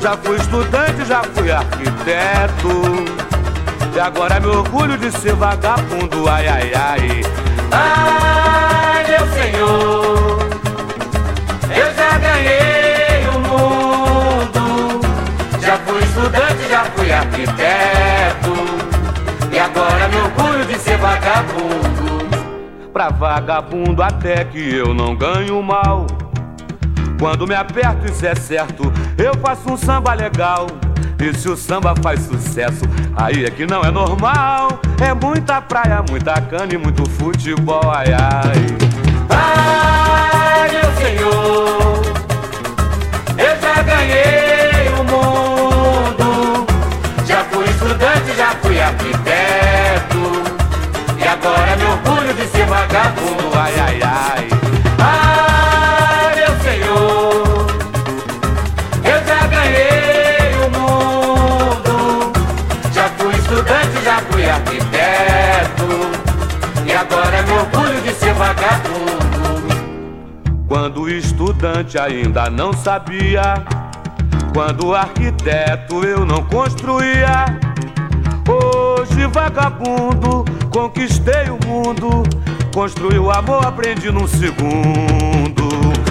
Já fui estudante, já fui arquiteto, e agora me orgulho de ser vagabundo. Ai, ai, ai. Ai, meu senhor, eu já ganhei o mundo. Já fui estudante, já fui arquiteto, e agora me orgulho de ser vagabundo. Pra vagabundo até que eu não ganho mal. Quando me aperto, isso é certo, eu faço um samba legal. E se o samba faz sucesso, aí é que não é normal. É muita praia, muita cana e muito futebol. Ai, ai. Ai, meu senhor, eu já ganhei o mundo. Já fui estudante, já fui arquiteto, e agora me orgulho de ser vagabundo. Ai, ai, ai. Ai, meu senhor, eu já ganhei o mundo. Já fui estudante, já fui arquiteto, e agora me orgulho de ser vagabundo. Quando estudante ainda não sabia, quando arquiteto eu não construía. Hoje vagabundo, conquistei o mundo, construí o amor, aprendi num segundo.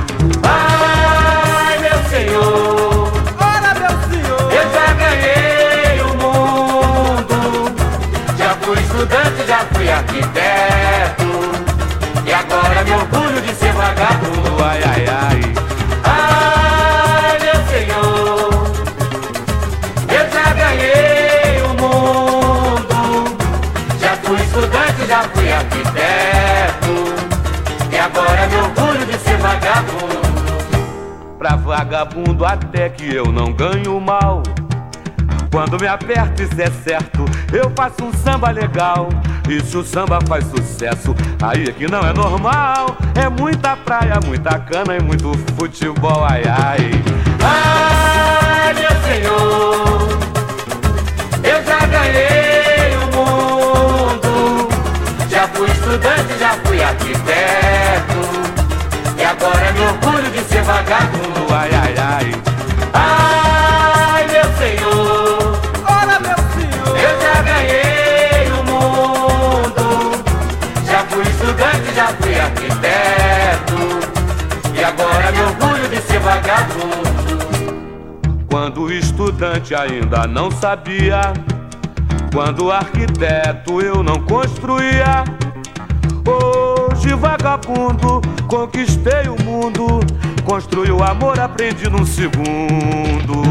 Ai, meu senhor, Ora, meu senhor, eu já ganhei o mundo. Já fui estudante, já fui arquiteto, e agora me orgulho de ser vagabundo. Ai, ai, ai. Ai, meu senhor, eu já ganhei o mundo. Já fui estudante, já fui arquiteto, e agora me orgulho de ser vagabundo. Pra vagabundo até que eu não ganho mal. Quando me aperto, isso é certo, eu faço um samba legal. E se o samba faz sucesso, aí é que não é normal. É muita praia, muita cana e muito futebol. Ai, ai. Ai, meu senhor, eu já ganhei o mundo. Já fui estudante, já fui arquiteto, e agora me orgulho de ser vagabundo. Ai, ai, ai. Ai, meu senhor, ora, meu senhor, eu já ganhei o mundo. Já fui estudante, já fui arquiteto, e agora me orgulho de ser vagabundo. Quando estudante ainda não sabia, quando arquiteto eu não construía. Hoje vagabundo, conquistei o mundo, construí o amor, aprendi num segundo.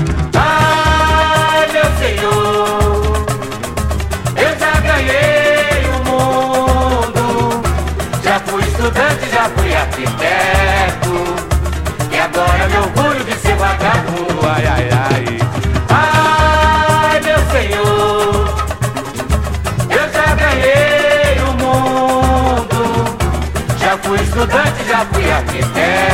Ai, meu senhor, eu já ganhei o mundo. Já fui estudante, já fui arquiteto, e agora me orgulho de ser vagabundo. Ai, ai, ai. Ai, meu senhor, eu já ganhei o mundo. Já fui estudante, já fui arquiteto,